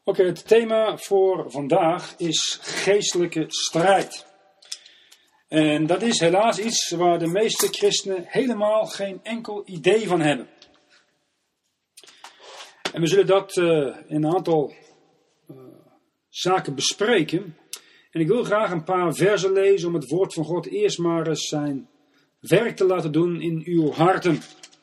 Oké, het thema voor vandaag is geestelijke strijd. En dat is helaas iets waar de meeste christenen helemaal geen enkel idee van hebben. En we zullen dat in een aantal zaken bespreken. En ik wil graag een paar versen lezen om het woord van God eerst maar eens zijn werk te laten doen in uw harten.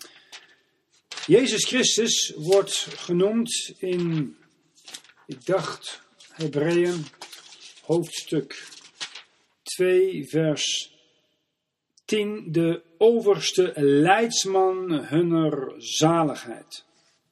Jezus Christus wordt genoemd in, ik dacht, Hebreeën, hoofdstuk 2, vers 10, de overste leidsman hunner zaligheid.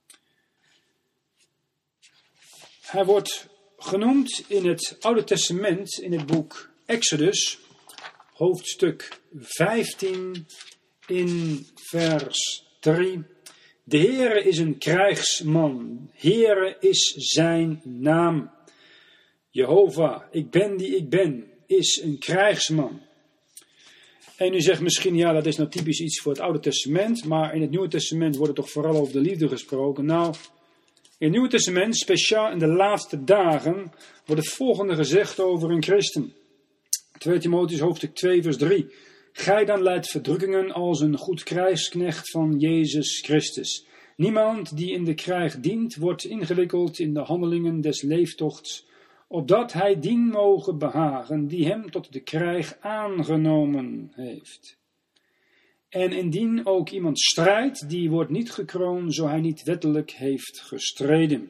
Hij wordt genoemd in het Oude Testament, in het boek Exodus, hoofdstuk 15, in vers 3. De Heere is een krijgsman, Heere is zijn naam. Jehovah, ik ben die ik ben, is een krijgsman. En u zegt misschien, ja, dat is nou typisch iets voor het Oude Testament, maar in het Nieuwe Testament wordt er toch vooral over de liefde gesproken. Nou, in het Nieuwe Testament, speciaal in de laatste dagen, wordt het volgende gezegd over een christen. 2 Timotheüs hoofdstuk 2 vers 3. Gij dan lijdt verdrukkingen als een goed krijgsknecht van Jezus Christus. Niemand die in de krijg dient, wordt ingewikkeld in de handelingen des leeftochts, opdat hij dien mogen behagen die hem tot de krijg aangenomen heeft. En indien ook iemand strijdt, die wordt niet gekroond, zo hij niet wettelijk heeft gestreden.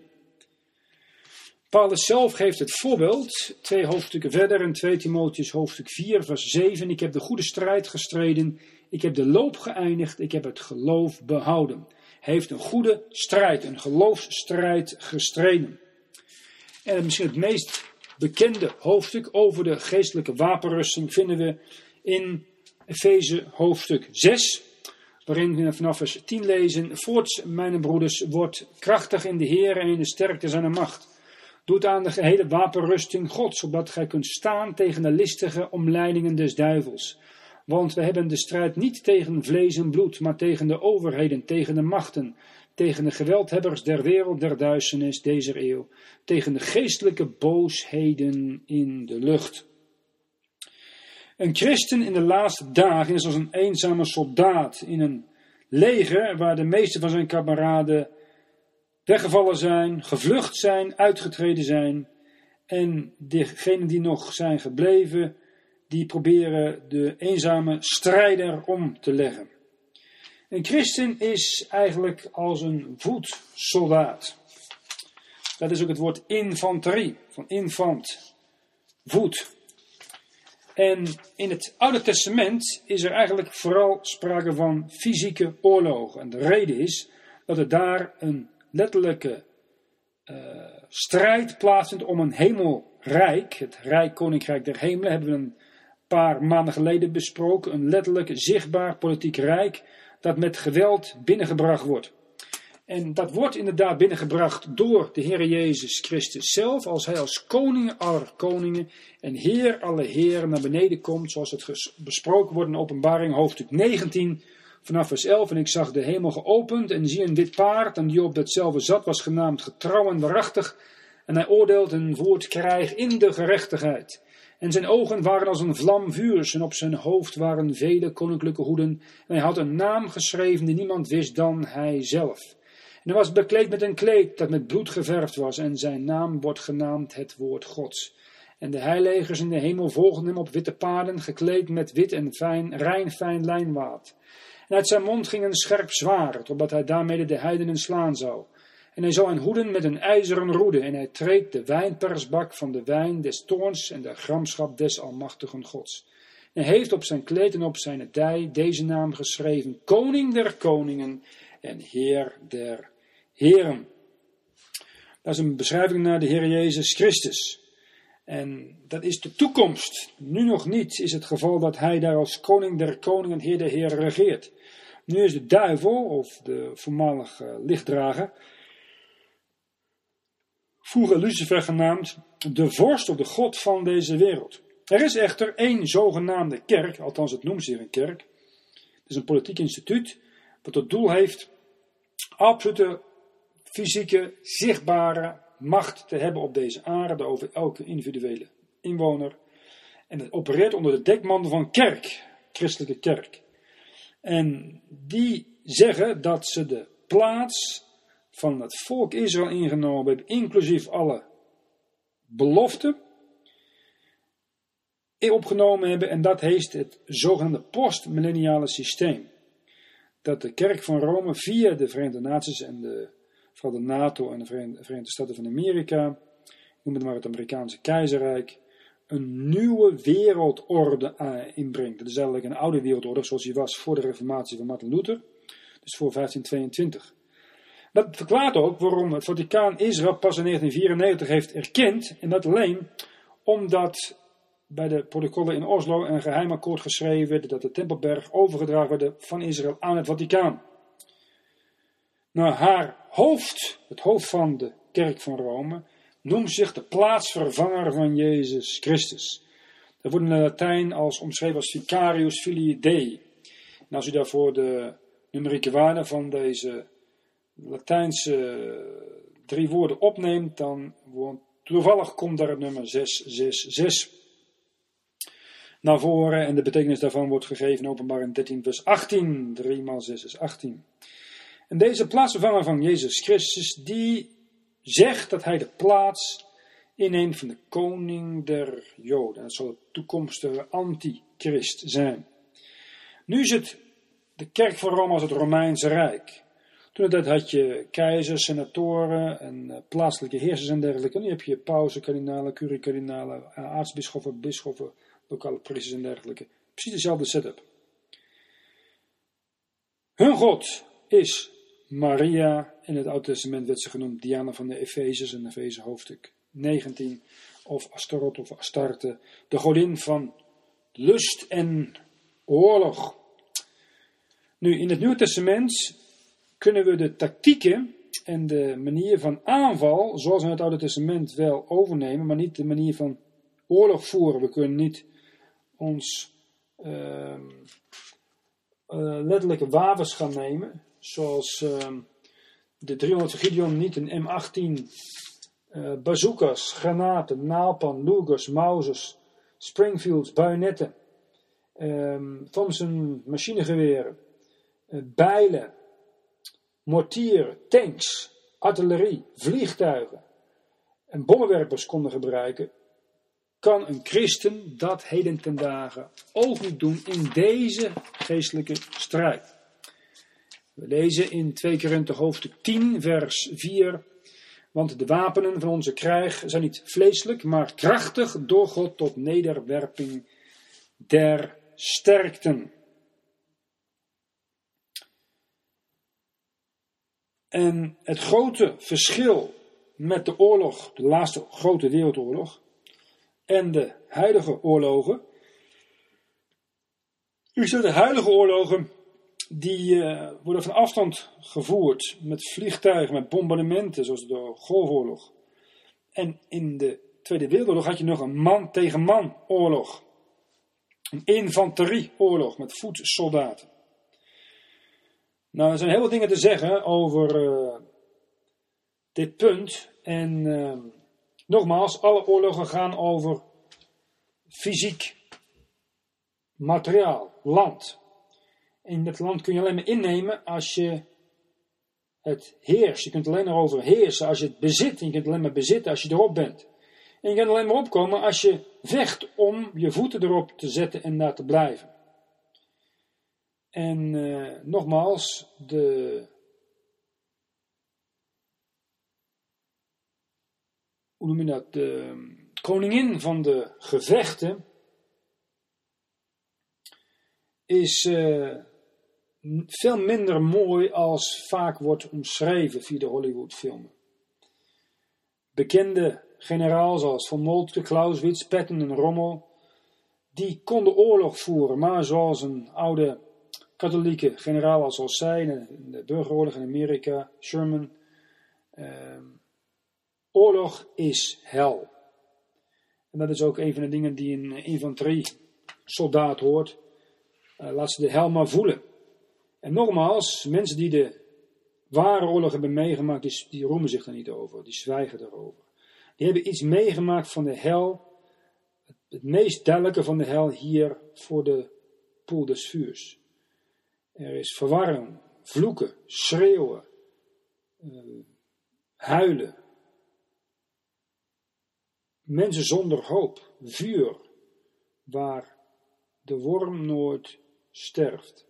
Paulus zelf geeft het voorbeeld, 2 hoofdstukken verder in 2 Timotheüs hoofdstuk 4 vers 7. Ik heb de goede strijd gestreden, ik heb de loop geëindigd, ik heb het geloof behouden. Hij heeft een goede strijd, een geloofsstrijd gestreden. En misschien het meest bekende hoofdstuk over de geestelijke wapenrusting vinden we in Efeze hoofdstuk 6, waarin we vanaf vers 10 lezen. Voorts, mijn broeders, wordt krachtig in de Heer en in de sterkte zijner macht. Doet aan de gehele wapenrusting Gods, opdat gij kunt staan tegen de listige omleidingen des duivels. Want we hebben de strijd niet tegen vlees en bloed, maar tegen de overheden, tegen de machten, tegen de geweldhebbers der wereld der duisternis deze eeuw, tegen de geestelijke boosheden in de lucht. Een christen in de laatste dagen is als een eenzame soldaat in een leger waar de meeste van zijn kameraden weggevallen zijn, gevlucht zijn, uitgetreden zijn. En degenen die nog zijn gebleven, die proberen de eenzame strijder om te leggen. Een christen is eigenlijk als een voetsoldaat. Dat is ook het woord infanterie, van infant, voet. En in het Oude Testament is er eigenlijk vooral sprake van fysieke oorlogen. En de reden is dat er daar een letterlijke strijd plaatsvindt om een hemelrijk. Het Rijk Koninkrijk der Hemelen hebben we een paar maanden geleden besproken. Een letterlijk zichtbaar politiek rijk dat met geweld binnengebracht wordt. En dat wordt inderdaad binnengebracht door de Heer Jezus Christus zelf, als hij als koning aller koningen en Heer alle heren naar beneden komt, zoals het besproken wordt in Openbaring hoofdstuk 19 vanaf vers 11. En ik zag de hemel geopend en zie een wit paard, en die op hetzelfde zat was genaamd getrouw en waarachtig. En hij oordeelt en voert krijg in de gerechtigheid. En zijn ogen waren als een vlam vuurs, en op zijn hoofd waren vele koninklijke hoeden. En hij had een naam geschreven die niemand wist dan hij zelf. En hij was bekleed met een kleed dat met bloed geverfd was, en zijn naam wordt genaamd het woord Gods. En de heiligers in de hemel volgden hem op witte paarden, gekleed met wit en rein fijn lijnwaad. En uit zijn mond ging een scherp zwaard, opdat hij daarmede de heidenen slaan zou. En hij zou hen hoeden met een ijzeren roede, en hij treedt de wijnpersbak van de wijn des toorns en de gramschap des almachtigen Gods. En hij heeft op zijn kleed en op zijn dij deze naam geschreven: Koning der koningen en Heer der heren. Dat is een beschrijving naar de Heer Jezus Christus. En dat is de toekomst. Nu nog niet is het geval dat hij daar als koning der koningen en Heer der heren regeert. Nu is de duivel, of de voormalige lichtdrager, vroeger Lucifer genaamd, de vorst of de god van deze wereld. Er is echter één zogenaamde kerk, althans het noemt zich een kerk. Het is een politiek instituut wat tot doel heeft absolute fysieke, zichtbare macht te hebben op deze aarde over elke individuele inwoner. En het opereert onder de dekmantel van kerk, christelijke kerk. En die zeggen dat ze de plaats van het volk Israël ingenomen hebben, inclusief alle beloften, opgenomen hebben. En dat heet het zogenaamde postmillenniale systeem. Dat de kerk van Rome via de Verenigde Naties en vooral de NATO en de Verenigde Staten van Amerika, noem het maar het Amerikaanse keizerrijk, een nieuwe wereldorde inbrengt. Dat is eigenlijk een oude wereldorde zoals die was voor de reformatie van Martin Luther, dus voor 1522. Dat verklaart ook waarom het Vaticaan Israël pas in 1994 heeft erkend, en dat alleen omdat bij de protocollen in Oslo een geheim akkoord geschreven werd dat de Tempelberg overgedragen werd van Israël aan het Vaticaan. Nou, haar hoofd, het hoofd van de kerk van Rome, noemt zich de plaatsvervanger van Jezus Christus. Dat wordt in het Latijn omschreven als Vicarius Filii Dei. En als u daarvoor de numerieke waarde van deze Latijnse 3 woorden opneemt, dan toevallig komt daar het nummer 666 naar voren. En de betekenis daarvan wordt gegeven in Openbaring 13 vers 18. 3 maal 6 is 18. En deze plaatsvervanger van Jezus Christus, die zegt dat hij de plaats inneemt van de koning der Joden. Dat zal de toekomstige antichrist zijn. Nu is het de kerk van Rome als het Romeinse Rijk. Toen dat had je keizers, senatoren en plaatselijke heersers en dergelijke. Nu heb je pausen, kardinalen, curie-kardinalen, aartsbisschoppen, bisschoppen, lokale priesters en dergelijke. Precies dezelfde setup. Hun God is Maria. In het Oude Testament werd ze genoemd Diana van de Efezes in Efeze hoofdstuk 19. Of Astaroth of Astarte. De godin van lust en oorlog. Nu, in het Nieuwe Testament kunnen we de tactieken en de manier van aanval, zoals in het Oude Testament, wel overnemen, maar niet de manier van oorlog voeren. We kunnen niet ons letterlijke wapens gaan nemen, zoals de 300 van Gideon niet een M18, bazookas, granaten, naalpan, Lugers, Mausers, Springfields, bajonetten, Thompson machinegeweren, bijlen, mortieren, tanks, artillerie, vliegtuigen en bommenwerpers konden gebruiken, kan een christen dat heden ten dagen ook niet doen in deze geestelijke strijd. We lezen in 2 Korinthe hoofdstuk 10 vers 4, want de wapenen van onze krijg zijn niet vleeselijk, maar krachtig door God tot nederwerping der sterkten. En het grote verschil met de oorlog, de laatste grote wereldoorlog, en de huidige oorlogen, is dat de huidige oorlogen, die worden van afstand gevoerd met vliegtuigen, met bombardementen, zoals de Golfoorlog. En in de Tweede Wereldoorlog had je nog een man tegen man oorlog. Een infanterieoorlog met voetsoldaten. Nou, er zijn heel veel dingen te zeggen over dit punt. En nogmaals, alle oorlogen gaan over fysiek materiaal, land. En dat land kun je alleen maar innemen als je het heerst. Je kunt alleen maar over heersen als je het bezit. En je kunt alleen maar bezitten als je erop bent. En je kunt alleen maar opkomen als je vecht om je voeten erop te zetten en daar te blijven. En nogmaals, de koningin van de gevechten is veel minder mooi als vaak wordt omschreven via de Hollywoodfilmen. Bekende generaals als Von Moltke, Clausewitz, Patton en Rommel, die konden oorlog voeren, maar zoals een oude katholieke generaal zoals zij in de burgeroorlog in Amerika, Sherman, oorlog is hel. En dat is ook een van de dingen die een infanteriesoldaat hoort. Laat ze de hel maar voelen. En nogmaals, mensen die de ware oorlog hebben meegemaakt, die roemen zich er niet over. Die zwijgen erover. Die hebben iets meegemaakt van de hel. Het meest duidelijke van de hel hier voor de poel des vuurs. Er is verwarring, vloeken, schreeuwen, huilen. Mensen zonder hoop, vuur, waar de worm nooit sterft.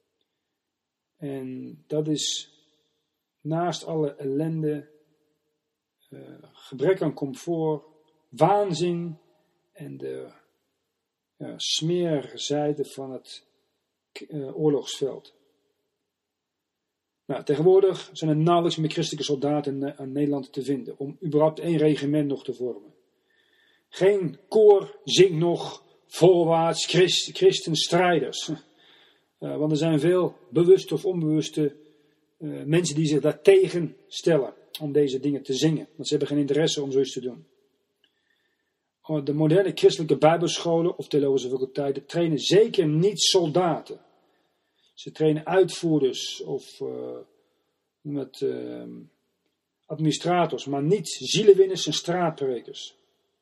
En dat is naast alle ellende, gebrek aan comfort, waanzin en de smerige zijde van het oorlogsveld. Nou, tegenwoordig zijn er nauwelijks meer christelijke soldaten in Nederland te vinden om überhaupt 1 regiment nog te vormen. Geen koor zingt nog voorwaarts christenstrijders. Want er zijn veel bewuste of onbewuste mensen die zich daartegen stellen om deze dingen te zingen. Want ze hebben geen interesse om zoiets te doen. De moderne christelijke bijbelscholen of theologische faculteiten trainen zeker niet soldaten. Ze trainen uitvoerders of administrators, maar niet zielenwinners en straatprekers.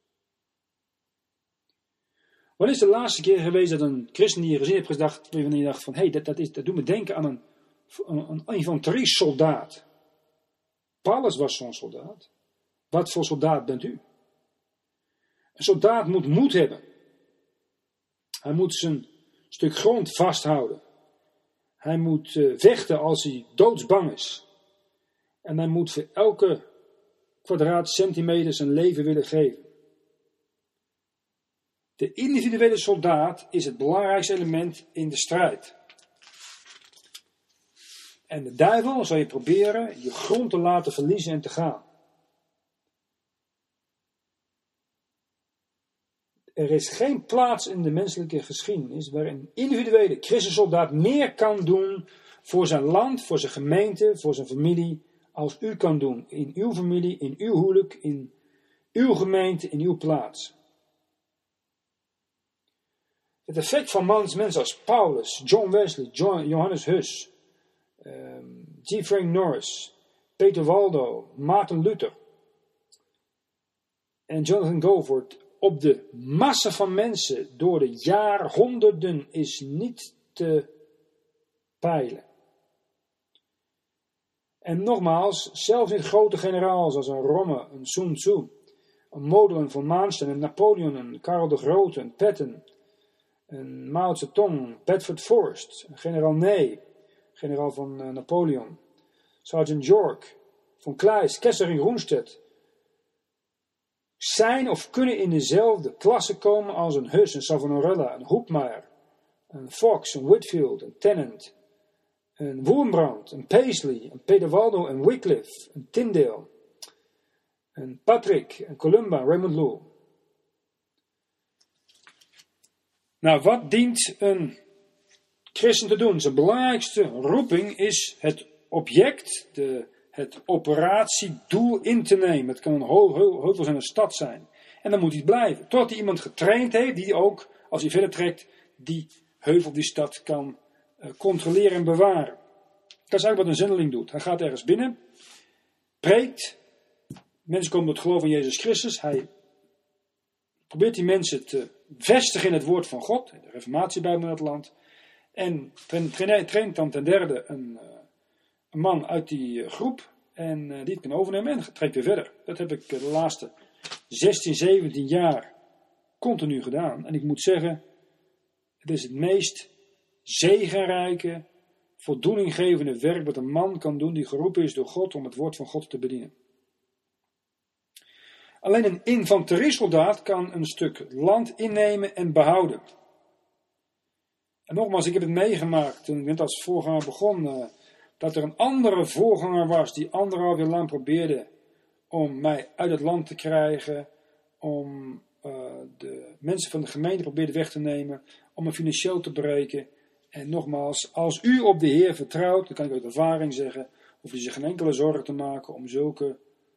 Wanneer is de laatste keer geweest dat een christen die je gezien hebt gedacht, waarvan je dacht van, hé, dat doet me denken aan een infanteriesoldaat. Paulus was zo'n soldaat. Wat voor soldaat bent u? Een soldaat moet moed hebben. Hij moet zijn stuk grond vasthouden. Hij moet vechten als hij doodsbang is. En hij moet voor elke kwadraatcentimeter zijn leven willen geven. De individuele soldaat is het belangrijkste element in de strijd. En de duivel zal je proberen je grond te laten verliezen en te gaan. Er is geen plaats in de menselijke geschiedenis waarin een individuele christensoldaat meer kan doen voor zijn land, voor zijn gemeente, voor zijn familie, als u kan doen. In uw familie, in uw huwelijk, in uw gemeente, in uw plaats. Het effect van mensen als Paulus, John Wesley, Johannes Hus, G. Frank Norris, Peter Waldo, Maarten Luther en Jonathan Goforth op de massa van mensen door de jaarhonderden is niet te peilen. En nogmaals, zelfs in grote generaals als een Romme, een Sun Tzu, een Model, een Von Manstein, een Napoleon, een Karel de Grote, een Patton, een Mao Zedong, Bedford Forrest, een generaal Ney, generaal van Napoleon, Sergeant York, von Kleist, Kessler en Roenstedt, zijn of kunnen in dezelfde klasse komen als een Hus, een Savonarola, een Hoopmeyer, een Fox, een Whitfield, een Tennant, een Wurmbrand, een Paisley, een Peter Waldo, een Wycliffe, een Tyndale, een Patrick, een Columba, Raymond Lull. Nou, wat dient een christen te doen? Zijn belangrijkste roeping is het object, het operatiedoel in te nemen. Het kan een heuvel zijn, een stad zijn. En dan moet hij blijven. Totdat hij iemand getraind heeft die ook, als hij verder trekt, die heuvel, die stad kan controleren en bewaren. Dat is eigenlijk wat een zendeling doet. Hij gaat ergens binnen, preekt. Mensen komen tot geloof in Jezus Christus. Hij probeert die mensen te vestigen in het woord van God. De reformatiebijbel in het land. En traint dan ten derde een man uit die groep. En die het kan overnemen en trekt weer verder. Dat heb ik de laatste 16, 17 jaar continu gedaan. En ik moet zeggen, het is het meest zegenrijke, voldoeninggevende werk wat een man kan doen die geroepen is door God om het woord van God te bedienen. Alleen een infanteriesoldaat kan een stuk land innemen en behouden. En nogmaals, ik heb het meegemaakt toen ik net als voorganger begon, dat er een andere voorganger was die 1,5 jaar lang probeerde om mij uit het land te krijgen, om de mensen van de gemeente probeerde weg te nemen, om me financieel te breken. En nogmaals, als u op de Heer vertrouwt, dan kan ik uit ervaring zeggen, hoef je zich geen enkele zorgen te maken om zulke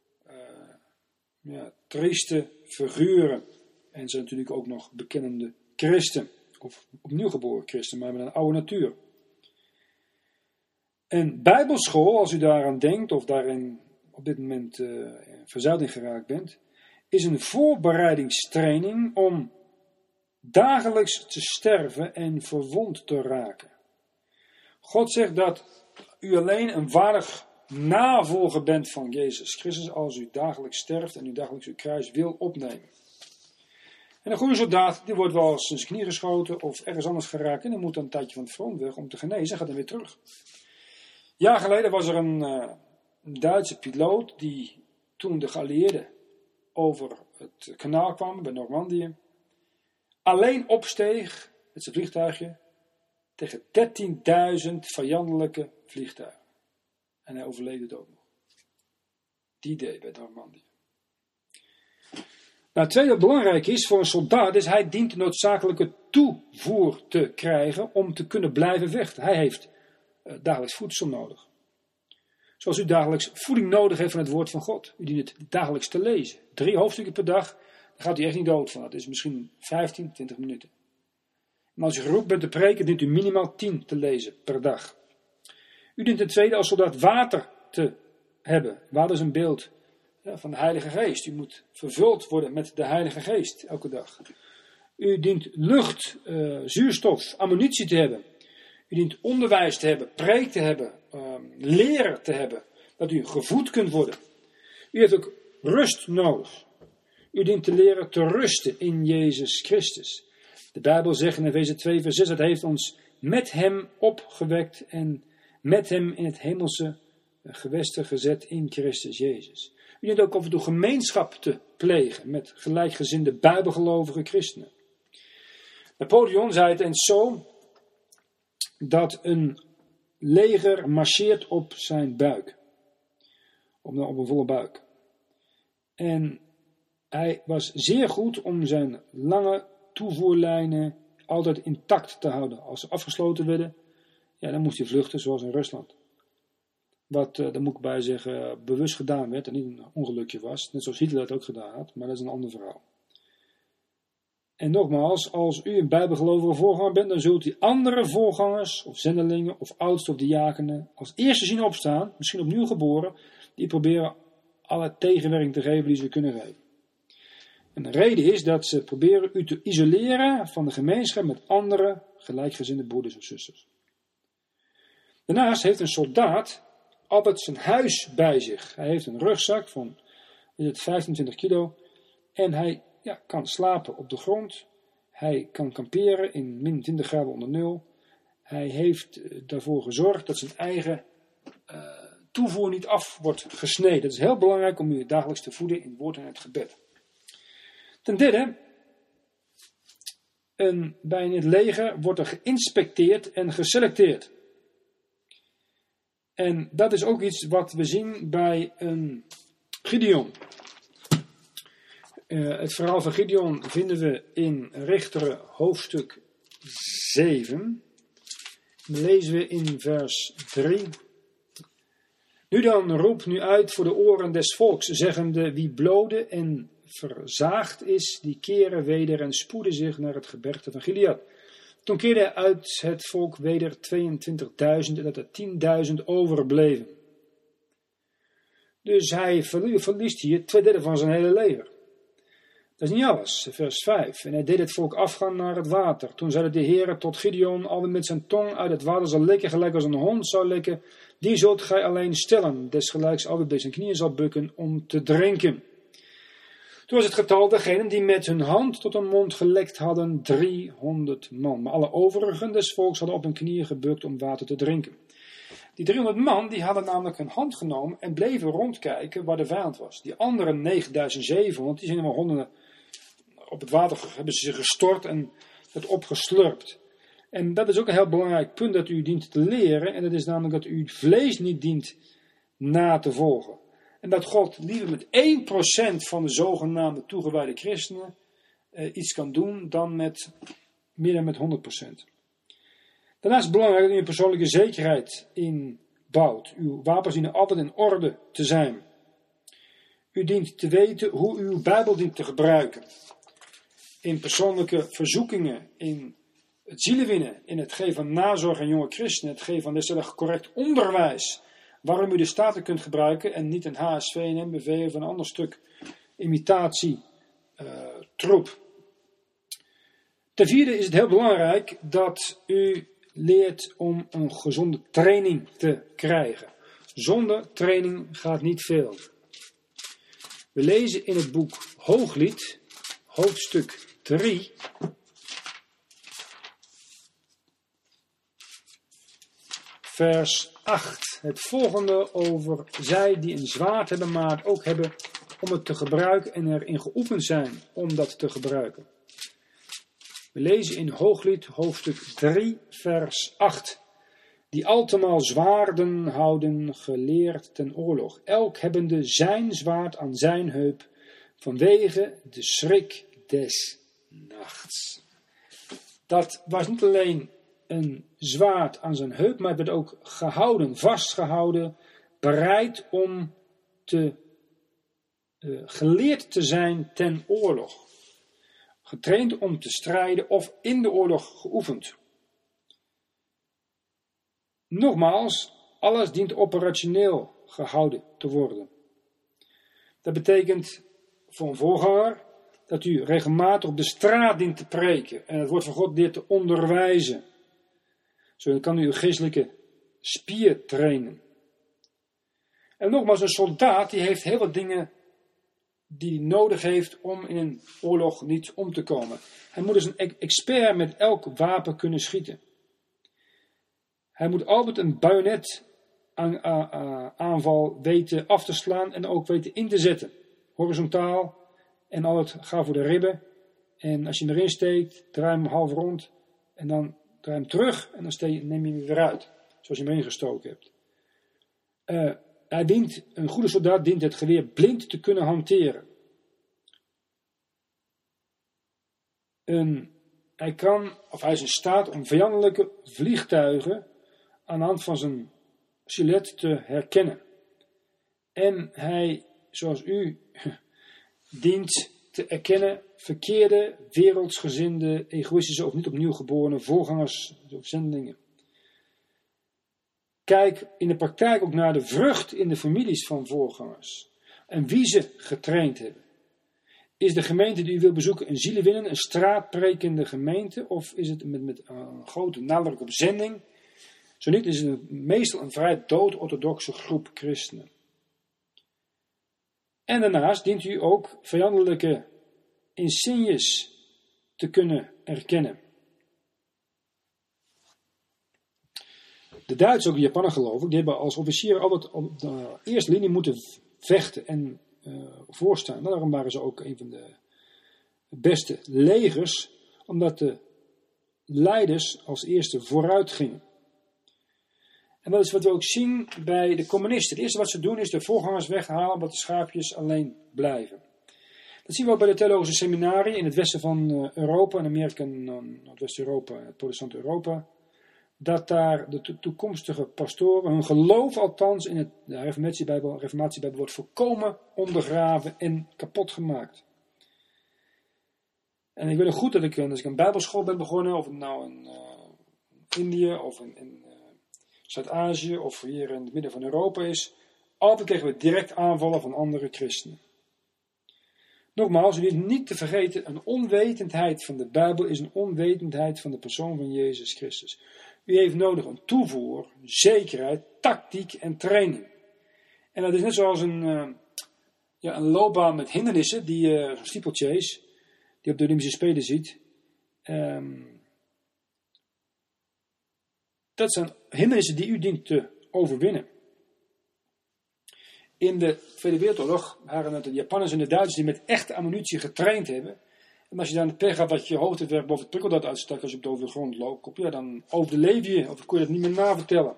trieste figuren. En zijn natuurlijk ook nog bekennende christen, of opnieuw geboren christen, maar met een oude natuur. Een bijbelschool, als u daaraan denkt of daarin op dit moment verzeild in geraakt bent, is een voorbereidingstraining om dagelijks te sterven en verwond te raken. God zegt dat u alleen een waardig navolger bent van Jezus Christus als u dagelijks sterft en u dagelijks uw kruis wil opnemen. En een goede soldaat, die wordt wel eens in zijn knie geschoten of ergens anders geraakt en dan moet dan een tijdje van het front weg om te genezen, gaat dan weer terug. Een jaar geleden was er een Duitse piloot die toen de geallieerden over het kanaal kwamen bij Normandië, alleen opsteeg met zijn vliegtuigje tegen 13.000 vijandelijke vliegtuigen. En hij overleefde het ook nog. Die deed bij Normandië. Nou, het tweede wat belangrijk is voor een soldaat, is hij dient de noodzakelijke toevoer te krijgen om te kunnen blijven vechten. Hij heeft dagelijks voedsel nodig. Zoals u dagelijks voeding nodig heeft van het woord van God. U dient het dagelijks te lezen. 3 hoofdstukken per dag, daar gaat u echt niet dood van. Dat is misschien 15, 20 minuten. Maar als u geroepen bent te preken, dient u minimaal 10 te lezen per dag. U dient ten tweede als soldaat water te hebben. Water is een beeld van de Heilige Geest. U moet vervuld worden met de Heilige Geest elke dag. U dient lucht, zuurstof, ammunitie te hebben. U dient onderwijs te hebben, preek te hebben, leren te hebben. Dat u gevoed kunt worden. U heeft ook rust nodig. U dient te leren te rusten in Jezus Christus. De Bijbel zegt in Efeze 2 vers 6, het heeft ons met hem opgewekt en met hem in het hemelse gewesten gezet in Christus Jezus. U dient ook af en toe gemeenschap te plegen met gelijkgezinde bijbelgelovige christenen. Napoleon zei het eens zo, dat een leger marcheert op zijn buik. Op een volle buik. En hij was zeer goed om zijn lange toevoerlijnen altijd intact te houden. Als ze afgesloten werden, ja, dan moest hij vluchten, zoals in Rusland. Wat, daar moet ik bij zeggen, bewust gedaan werd en niet een ongelukje was. Net zoals Hitler het ook gedaan had, maar dat is een ander verhaal. En nogmaals, als u een bijbelgelovige voorganger bent, dan zult u andere voorgangers, of zendelingen, of oudsten of diakenen, als eerste zien opstaan, misschien opnieuw geboren, die proberen alle tegenwerking te geven die ze kunnen geven. En de reden is dat ze proberen u te isoleren van de gemeenschap met andere gelijkgezinde broeders of zusters. Daarnaast heeft een soldaat altijd zijn huis bij zich. Hij heeft een rugzak van 25 kilo en hij kan slapen op de grond. Hij kan kamperen in min 20 graden onder nul. Hij heeft daarvoor gezorgd dat zijn eigen toevoer niet af wordt gesneden. Het is heel belangrijk om u dagelijks te voeden in het woord en het gebed. Ten derde, bij het leger wordt er geïnspecteerd en geselecteerd. En dat is ook iets wat we zien bij een Gideon. Het verhaal van Gideon vinden we in Richteren hoofdstuk 7. Dan lezen we in vers 3. Nu dan, roep nu uit voor de oren des volks, zeggende, wie blode en verzaagd is, die keren weder en spoeden zich naar het gebergte van Gilead. Toen keerde uit het volk weder 22.000 en dat er 10.000 overbleven. Dus hij verliest hier 2/3 van zijn hele leger. Dat is niet alles, vers 5. En hij deed het volk afgaan naar het water. Toen zeide de Heere tot Gideon, al wie met zijn tong uit het water zal likken, gelijk als een hond zou likken, die zult gij alleen stellen, desgelijks al wie bij zijn knieën zal bukken om te drinken. Toen was het getal degenen die met hun hand tot hun mond gelekt hadden 300 man. Maar alle overigen des volks hadden op hun knieën gebukt om water te drinken. Die 300 man die hadden namelijk hun hand genomen en bleven rondkijken waar de vijand was. Die andere 9700 die zijn maar honden op het water, hebben ze zich gestort en het opgeslurpt. En dat is ook een heel belangrijk punt dat u dient te leren. En dat is namelijk dat u het vlees niet dient na te volgen. En dat God liever met 1% van de zogenaamde toegewijde christenen iets kan doen dan met meer dan met 100%. Daarnaast is het belangrijk dat u een persoonlijke zekerheid inbouwt. Uw wapens dienen altijd in orde te zijn. U dient te weten hoe u uw Bijbel dient te gebruiken. In persoonlijke verzoekingen, in Het zielen winnen in het geven van nazorg aan jonge christenen, het geven van deszelfde correct onderwijs, waarom u de staten kunt gebruiken en niet een HSV, een MBV of een ander stuk imitatie troep. Ten vierde is het heel belangrijk dat u leert om een gezonde training te krijgen. Zonder training gaat niet veel. We lezen in het boek Hooglied, hoofdstuk 3, vers 8. Het volgende over zij die een zwaard hebben, maar ook hebben om het te gebruiken en erin geoefend zijn om dat te gebruiken. We lezen in Hooglied, hoofdstuk 3, vers 8. Die altemaal zwaarden houden geleerd ten oorlog, elk hebbende zijn zwaard aan zijn heup, vanwege de schrik des nachts. Dat was niet alleen een zwaard aan zijn heup, maar het werd ook gehouden, vastgehouden, bereid om geleerd te zijn ten oorlog. Getraind om te strijden of in de oorlog geoefend. Nogmaals, alles dient operationeel gehouden te worden. Dat betekent voor een voorganger dat u regelmatig op de straat dient te preken en het woord van God dient te onderwijzen. Zo kan u uw geestelijke spier trainen. En nogmaals, een soldaat die heeft heel wat dingen die hij nodig heeft om in een oorlog niet om te komen. Hij moet dus een expert met elk wapen kunnen schieten. Hij moet altijd een bajonet aanval weten af te slaan en ook weten in te zetten. Horizontaal en altijd ga voor de ribben. En als je hem erin steekt, draai hem half rond en dan draai hem terug en dan neem je hem weer uit. Zoals je hem erin gestoken hebt. Een goede soldaat dient het geweer blind te kunnen hanteren. Hij is in staat om vijandelijke vliegtuigen aan de hand van zijn silhouet te herkennen. En hij, zoals u, dient te erkennen verkeerde, wereldsgezinde, egoïstische of niet opnieuw geboren voorgangers of zendelingen. Kijk in de praktijk ook naar de vrucht in de families van voorgangers en wie ze getraind hebben. Is de gemeente die u wilt bezoeken een zielenwinnen, een straatprekende gemeente, of is het met een grote nadruk op zending? Zo niet is het meestal een vrij dood-orthodoxe groep christenen. En daarnaast dient u ook vijandelijke insignes te kunnen erkennen. De Duitsers, ook de Japanners geloof ik, die hebben als officier altijd op de eerste linie moeten vechten en voorstaan. Daarom waren ze ook een van de beste legers, omdat de leiders als eerste vooruit gingen. En dat is wat we ook zien bij de communisten. Het eerste wat ze doen is de voorgangers weghalen, omdat de schaapjes alleen blijven. Dat zien we ook bij de theologische seminarie in het westen van Europa, in Amerika en Noordwest-Europa, het protestante Europa. Dat daar de toekomstige pastoren, hun geloof althans in de reformatiebijbel wordt volkomen ondergraven en kapot gemaakt. En ik weet nog goed dat ik, als ik een bijbelschool ben begonnen, of het nou in Indië of in Zuid-Azië of hier in het midden van Europa is, altijd kregen we direct aanvallen van andere christenen. Nogmaals, u dient niet te vergeten, een onwetendheid van de Bijbel is een onwetendheid van de persoon van Jezus Christus. U heeft nodig een toevoer, zekerheid, tactiek en training. En dat is net zoals een loopbaan met hindernissen, zo'n steeplechase, die op de Olympische Spelen ziet. Dat zijn hindernissen die u dient te overwinnen. In de Tweede Wereldoorlog waren het de Japanners en de Duitsers die met echte ammunitie getraind hebben. En als je dan de pech had dat je hoofdwerk boven het prikkeldraad uitstak als je op de grond loopt, dan overleef je, of kon je dat niet meer navertellen.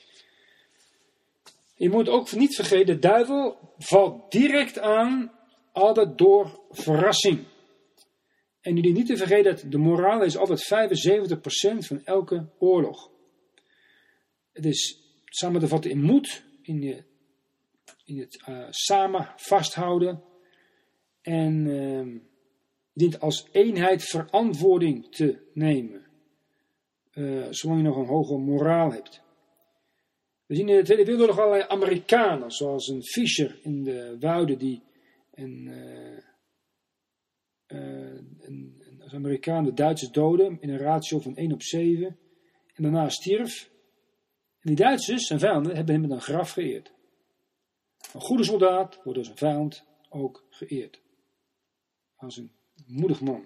Je moet ook niet vergeten, de duivel valt direct aan, altijd door verrassing. En je dient niet te vergeten dat de moraal is altijd 75% van elke oorlog. Het is samen te vatten in moed, in het samen vasthouden en je dient als eenheid verantwoording te nemen. zolang je nog een hoge moraal hebt. We zien in de Tweede Wereldoorlog allerlei Amerikanen, zoals een Fischer in de Wouden, die als Amerikaan de Duitsers doodde in een ratio van 1 op 7 en daarna stierf. En die Duitsers, zijn vijanden, hebben hem met een graf geëerd. Een goede soldaat wordt door zijn vijand ook geëerd. Als een moedig man.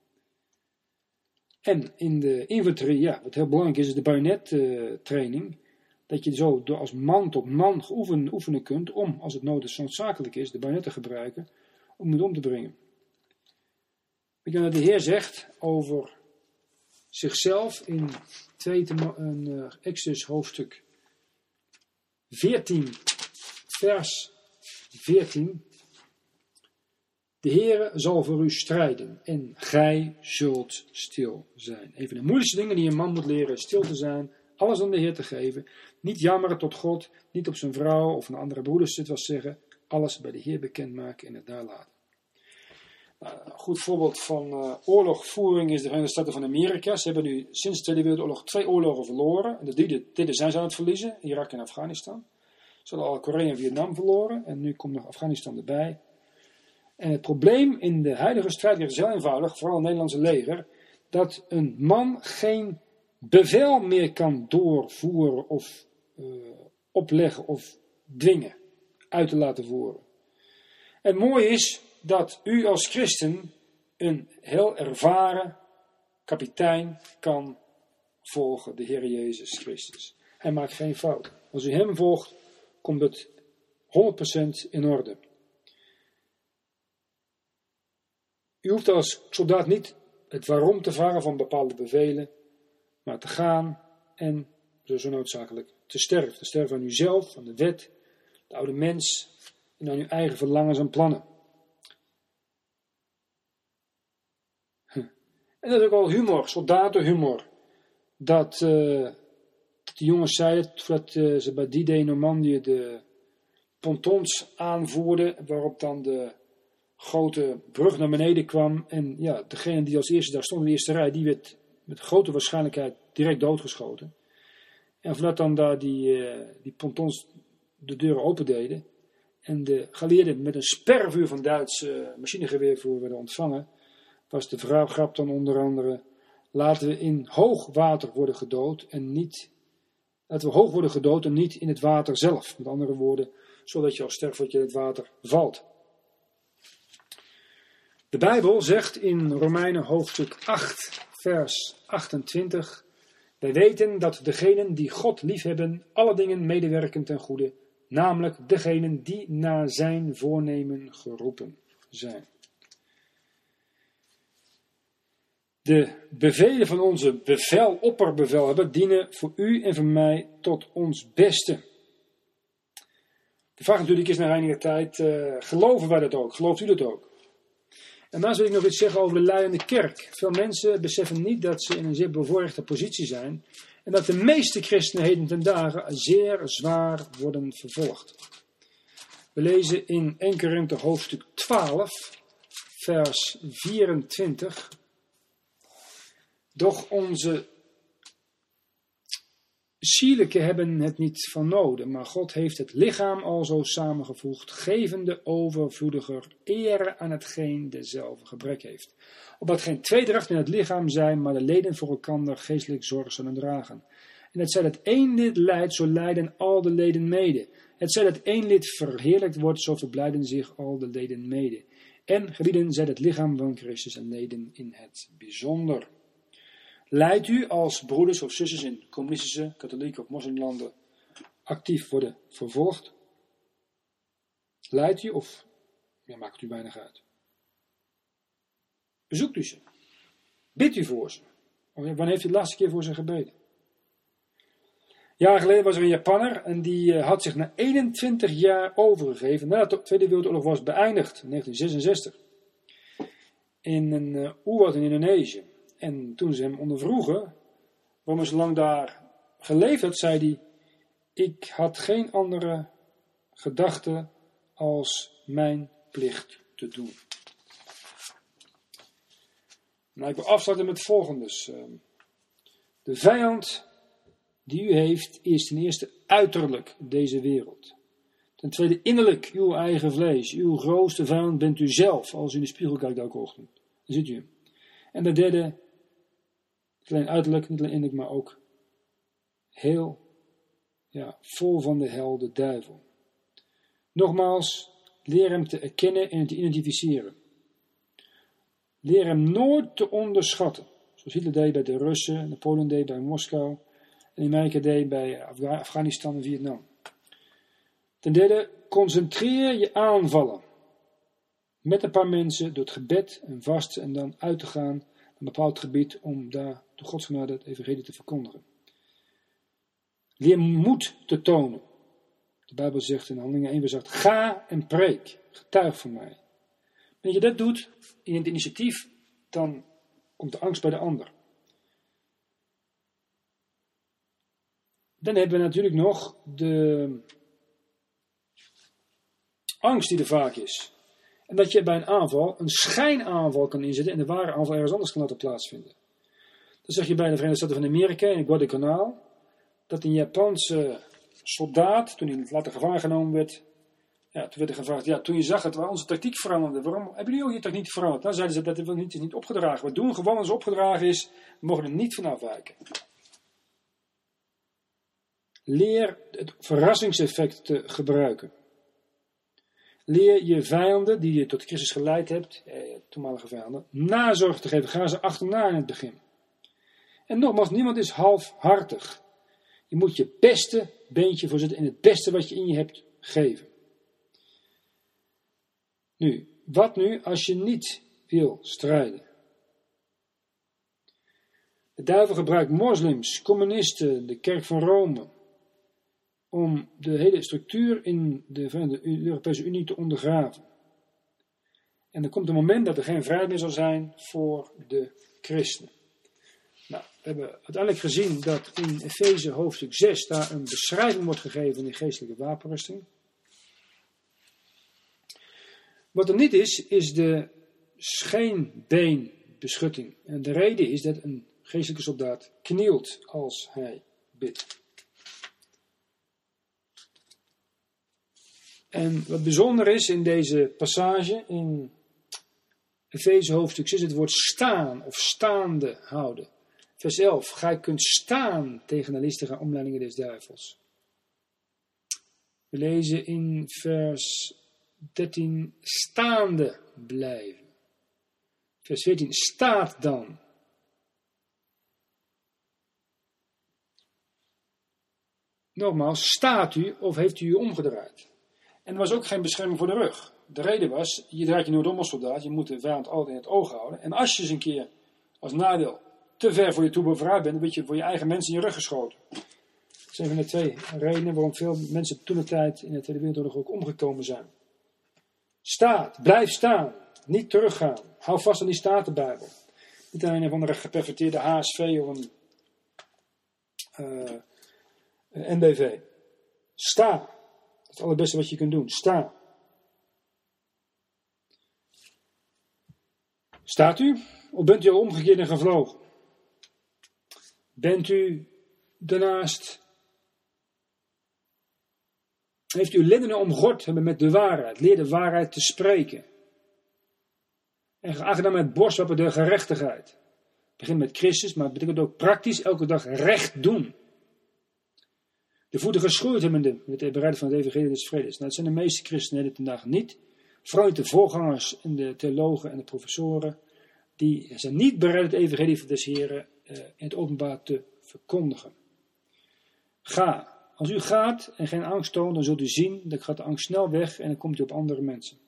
En in de infanterie, wat heel belangrijk is de bajonettraining. Dat je zo door als man tot man oefenen kunt om, als het noodzakelijk is, de bajonet te gebruiken om het om te brengen. Weet je wat de Heer zegt over zichzelf in Exodus hoofdstuk 14, vers 14. De Heere zal voor u strijden en gij zult stil zijn. Een van de moeilijkste dingen die een man moet leren is stil te zijn, alles aan de Heer te geven, niet jammeren tot God, niet op zijn vrouw of een andere broeders het was zeggen, alles bij de Heer bekendmaken en het daar laten. Een goed voorbeeld van oorlogvoering is de Verenigde Staten van Amerika. Ze hebben nu sinds de Tweede Wereldoorlog 2 oorlogen verloren. En de derde zijn ze aan het verliezen, Irak en Afghanistan. Ze hadden al Korea en Vietnam verloren en nu komt nog Afghanistan erbij. En het probleem in de huidige strijd is heel eenvoudig, vooral het Nederlandse leger, dat een man geen bevel meer kan doorvoeren of opleggen of dwingen uit te laten voeren. En het mooie is dat u als christen een heel ervaren kapitein kan volgen, de Heer Jezus Christus. Hij maakt geen fout. Als u hem volgt, komt het 100% in orde. U hoeft als soldaat niet het waarom te vragen van bepaalde bevelen, maar te gaan en, zo noodzakelijk, te sterven. Te sterven aan uzelf, aan de wet, de oude mens en aan uw eigen verlangens en plannen. En dat is ook al humor, soldatenhumor. Dat de jongens zeiden, voordat ze bij D-Day in Normandië de pontons aanvoerden, waarop dan de grote brug naar beneden kwam. En ja, degene die als eerste daar stond in de eerste rij, die werd met grote waarschijnlijkheid direct doodgeschoten. En voordat dan daar die pontons de deuren opendeden en de geallieerden met een spervuur van Duits machinegeweervuur werden ontvangen, was de grap dan onder andere: laten we in hoog water worden gedood en niet, laten we hoog worden gedood en niet in het water zelf. Met andere woorden, zodat je als sterfeltje in het water valt. De Bijbel zegt in Romeinen hoofdstuk 8, vers 28: wij weten dat degenen die God liefhebben, alle dingen medewerken ten goede, namelijk degenen die naar zijn voornemen geroepen zijn. De bevelen van onze opperbevelhebber dienen voor u en voor mij tot ons beste. De vraag natuurlijk is naar enige tijd, geloven wij dat ook? Gelooft u dat ook? En daarnaast wil ik nog iets zeggen over de leidende kerk. Veel mensen beseffen niet dat ze in een zeer bevoorrechte positie zijn en dat de meeste christenen heden ten dagen zeer zwaar worden vervolgd. We lezen in 1 Korinthe hoofdstuk 12, vers 24. Doch onze zielijken hebben het niet van noden, maar God heeft het lichaam alzo samengevoegd, gevende overvloediger ere aan hetgeen dezelfde gebrek heeft. Opdat geen tweedracht in het lichaam zijn, maar de leden voor elkander geestelijk zorg zullen dragen. En het zij dat één lid lijdt, zo lijden al de leden mede. Het zij dat één lid verheerlijkt wordt, zo verblijden zich al de leden mede. En gelieden zij het lichaam van Christus en leden in het bijzonder. Leidt u als broeders of zusters in communistische, katholieke of moslimlanden actief worden vervolgd? Leidt u of maakt u weinig uit? Bezoekt u ze? Bidt u voor ze? Wanneer heeft u de laatste keer voor ze gebeden? Jaren geleden was er een Japanner en die had zich na 21 jaar overgegeven nadat de Tweede Wereldoorlog was beëindigd in 1966 in een oerwoud in Indonesië. En toen ze hem ondervroegen waarom hij zo lang daar geleefd had, zei hij: ik had geen andere gedachte als mijn plicht te doen. Nou, ik wil afsluiten met het volgende. De vijand die u heeft is ten eerste uiterlijk deze wereld. Ten tweede innerlijk uw eigen vlees. Uw grootste vijand bent u zelf als u in de spiegel kijkt elke ochtend. Dan ziet u hem. En de derde, niet alleen uiterlijk, niet alleen innerlijk, maar ook heel vol van de hel, de duivel. Nogmaals, leer hem te erkennen en te identificeren. Leer hem nooit te onderschatten. Zoals Hitler deed bij de Russen, Napoleon deed bij Moskou en Amerika deed bij Afghanistan en Vietnam. Ten derde, concentreer je aanvallen met een paar mensen door het gebed en vasten en dan uit te gaan naar een bepaald gebied om daar door Gods genade het evangelie te verkondigen. Leer moed te tonen. De Bijbel zegt in Handelingen 1 vers 8, ga en preek, getuig van mij. Als je dat doet in het initiatief, dan komt de angst bij de ander. Dan hebben we natuurlijk nog de angst die er vaak is. En dat je bij een aanval een schijnaanval kan inzetten en de ware aanval ergens anders kan laten plaatsvinden. Dan zeg je bij de Verenigde Staten van Amerika in het Guadalcanal dat een Japanse soldaat, toen hij later gevangen genomen werd, toen werd er gevraagd, toen je zag dat we onze tactiek veranderden, waarom hebben jullie ook je tactiek veranderd? Dan zeiden ze dat het niet opgedragen. We doen gewoon als opgedragen is, we mogen er niet van afwijken. Leer het verrassingseffect te gebruiken. Leer je vijanden, die je tot Christus geleid hebt, toenmalige vijanden, nazorg te geven. Ga ze achterna in het begin. En nogmaals, niemand is halfhartig. Je moet je beste beentje voorzetten en het beste wat je in je hebt geven. Nu, wat nu als je niet wil strijden? De duivel gebruikt moslims, communisten, de kerk van Rome, om de hele structuur in de Europese Unie te ondergraven. En er komt een moment dat er geen vrijheid meer zal zijn voor de christenen. Nou, we hebben uiteindelijk gezien dat in Efeze hoofdstuk 6 daar een beschrijving wordt gegeven van die geestelijke wapenrusting. Wat er niet is, is de scheenbeenbeschutting. En de reden is dat een geestelijke soldaat knielt als hij bidt. En wat bijzonder is in deze passage, in Efeze hoofdstuk 6, het woord staan of staande houden. Vers 11, gij kunt staan tegen de listige omleidingen des duivels. We lezen in vers 13, staande blijven. Vers 14, staat dan. Nogmaals, staat u of heeft u omgedraaid? En er was ook geen bescherming voor de rug. De reden was, je draait je nooit om als soldaat, je moet de vijand altijd in het oog houden. En als je eens een keer als nadeel te ver voor je toe vooruit bent, dan word je voor je eigen mensen in je rug geschoten. Dat is een van de twee redenen waarom veel mensen toen de tijd in de Tweede Wereldoorlog ook omgekomen zijn. Staat, blijf staan, niet teruggaan. Hou vast aan die Statenbijbel. Niet aan een of andere geperverteerde HSV of een NBV. Sta. Dat is het allerbeste wat je kunt doen. Sta. Staat u? Of bent u al omgekeerd en gevlogen? Bent u daarnaast? Heeft u linnen omgord hebben met de waarheid? Leer de waarheid te spreken. En geacht dan met borstwapen de gerechtigheid. Het begint met Christus, maar het betekent ook praktisch elke dag recht doen. De voeten geschoeid hebbende met het bereiden van het evangelie des vredes. Nou, dat zijn de meeste christenen vandaag niet. Vooral de voorgangers en de theologen en de professoren. Die zijn niet bereid het evangelie des Heren in het openbaar te verkondigen. Ga. Als u gaat en geen angst toont, dan zult u zien, dan gaat de angst snel weg en dan komt u op andere mensen.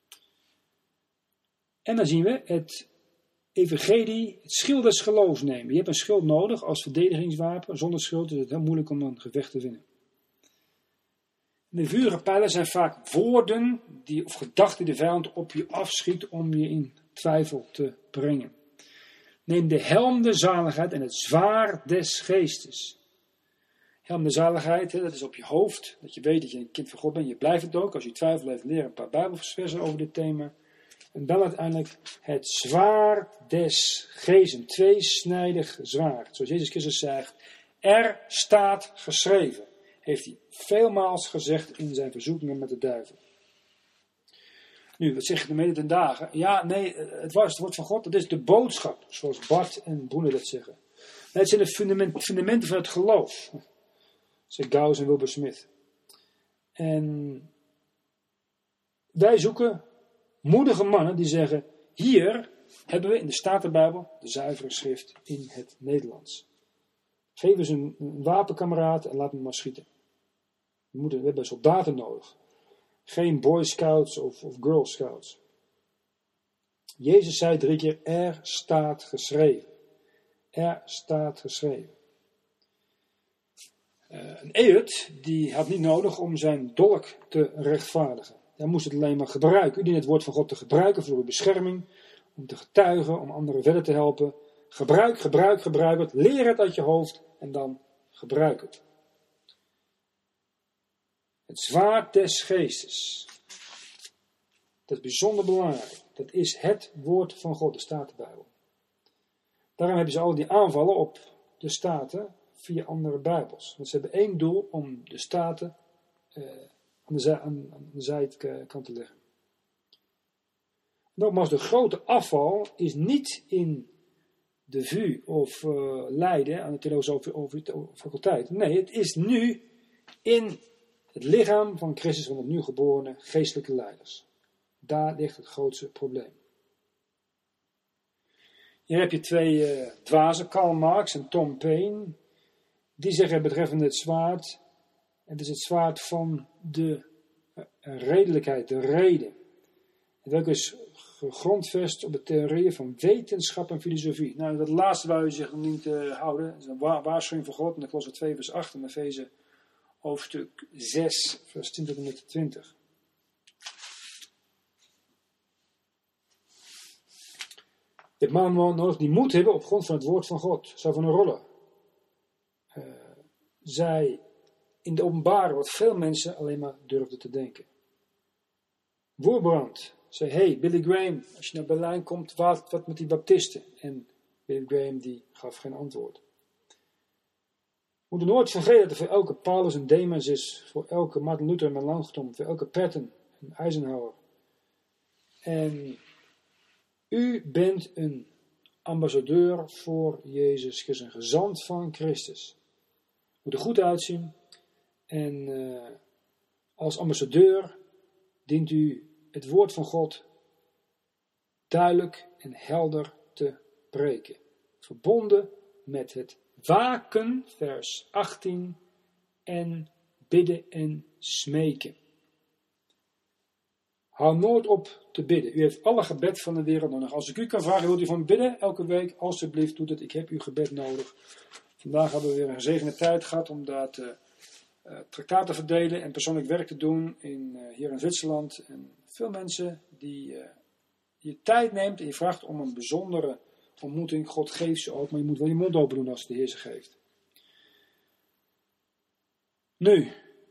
En dan zien we het evangelie, het schild des geloofs nemen. Je hebt een schild nodig als verdedigingswapen. Zonder schild is het heel moeilijk om een gevecht te winnen. De vurige pijlen zijn vaak woorden of gedachten die de vijand op je afschiet om je in twijfel te brengen. Neem de helm der zaligheid en het zwaard des geestes. Helm der zaligheid, dat is op je hoofd. Dat je weet dat je een kind van God bent. Je blijft het ook. Als je twijfelt, leer een paar Bijbelversen over dit thema. En dan uiteindelijk het zwaard des geestes, een tweesnijdig zwaard. Zoals Jezus Christus zegt, er staat geschreven. Heeft hij veelmaals gezegd in zijn verzoekingen met de duivel. Nu, wat zeg je ermee ten dagen? Ja, nee, het woord van God, dat is de boodschap. Zoals Bart en Boene dat zeggen. Nee, het zijn de fundamenten van het geloof. Zegt Gauss en Wilbur Smith. En wij zoeken moedige mannen die zeggen, hier hebben we in de Statenbijbel de zuivere schrift in het Nederlands. Geef eens een wapenkameraad en laat hem maar schieten. We hebben soldaten nodig. Geen boy scouts of girl scouts. Jezus zei 3 keer, er staat geschreven. Er staat geschreven. Een Ehud, die had niet nodig om zijn dolk te rechtvaardigen. Hij moest het alleen maar gebruiken. U dient het woord van God te gebruiken voor uw bescherming, om te getuigen, om anderen verder te helpen. Gebruik het. Leer het uit je hoofd en dan gebruik het. Het zwaard des geestes. Dat is bijzonder belangrijk. Dat is het woord van God, de Statenbijbel. Daarom hebben ze al die aanvallen op de Staten via andere Bijbels. Want ze hebben één doel om de Staten aan de zijkant te leggen. Nogmaals, de grote afval is niet in de VU of Leiden aan de theologische faculteit. Nee, het is nu in het lichaam van Christus, van het nieuw geborene geestelijke leiders. Daar ligt het grootste probleem. Hier heb je 2 dwazen, Karl Marx en Tom Paine. Die zeggen betreffende het zwaard, het is het zwaard van de redelijkheid, de reden. Welke is gegrondvest op de theorieën van wetenschap en filosofie. Nou, dat laatste wou je zich niet houden. Dat is een waarschuwing van God in de Kolosser 2 vers 8 en Efeze hoofdstuk 6 vers 10 tot en met 20. Je hebt mannen nodig die moed hebben op grond van het woord van God. Zou van een rollen. Zij in de openbare wat veel mensen alleen maar durfden te denken. Woerbrand zei, hey Billy Graham, als je naar Berlijn komt, wat met die baptisten? En Billy Graham die gaf geen antwoord. We moeten nooit vergeten dat er voor elke Paulus een Demas is, voor elke Martin Luther en Melanchthon, voor elke Patton en Eisenhower. En u bent een ambassadeur voor Jezus Christus, een gezant van Christus. Moet er goed uitzien. En als ambassadeur dient u het woord van God duidelijk en helder te preken. Verbonden met het waken, vers 18, en bidden en smeken. Hou nooit op te bidden. U heeft alle gebed van de wereld nodig. Als ik u kan vragen, wilt u van bidden elke week? Alsjeblieft, doe het. Ik heb uw gebed nodig. Vandaag hebben we weer een gezegende tijd gehad om daar traktaat te verdelen en persoonlijk werk te doen hier in Zwitserland. En veel mensen die je tijd neemt en je vraagt om een bijzondere ontmoeting. God geeft ze ook, maar je moet wel je mond open doen als de Heer ze geeft. Nu,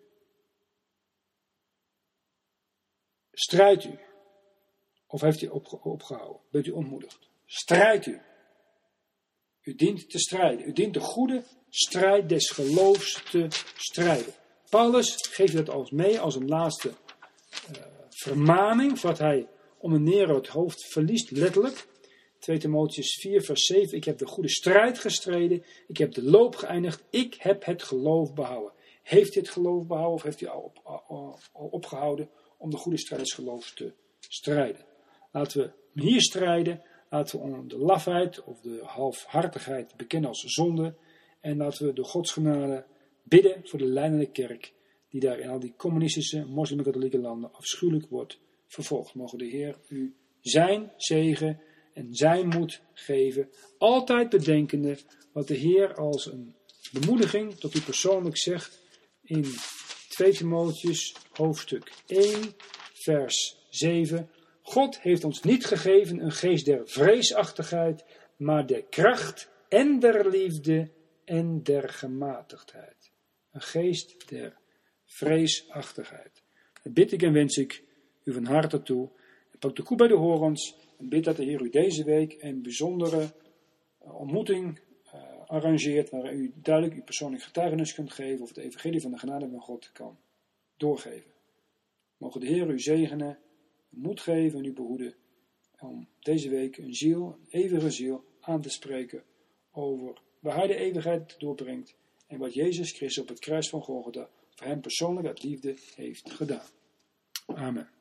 strijdt u? Of heeft u opgehouden? Bent u ontmoedigd? Strijdt u? U dient te strijden. U dient de goede strijd des geloofs te strijden. Paulus geeft dat als mee als een laatste vermaning, voordat hij om een Nero het hoofd verliest, letterlijk. 2 Timotheüs 4 vers 7. Ik heb de goede strijd gestreden. Ik heb de loop geëindigd. Ik heb het geloof behouden. Heeft u het geloof behouden of heeft u al opgehouden om de goede strijd des geloofs te strijden? Laten we hier strijden. Laten we de lafheid of de halfhartigheid bekennen als zonde. En laten we door Gods genade bidden voor de leidende kerk, die daar in al die communistische, moslim- en katholieke landen afschuwelijk wordt vervolgd. Mogen de Heer u zijn zegen en zijn moed geven. Altijd bedenkende wat de Heer als een bemoediging tot u persoonlijk zegt in 2 Timotheüs hoofdstuk 1 vers 7. God heeft ons niet gegeven een geest der vreesachtigheid, maar der kracht en der liefde en der gematigdheid. Een geest der vreesachtigheid. Dat bid ik en wens ik u van harte toe. Pak de koe bij de horens en bid dat de Heer u deze week een bijzondere ontmoeting arrangeert, waar u duidelijk uw persoonlijk getuigenis kunt geven of het evangelie van de genade van God kan doorgeven. Mogen de Heer u zegenen, moed geven en u behoeden om deze week een ziel, een eeuwige ziel, aan te spreken over waar hij de eeuwigheid doorbrengt en wat Jezus Christus op het kruis van Golgotha voor hem persoonlijk uit liefde heeft gedaan. Amen.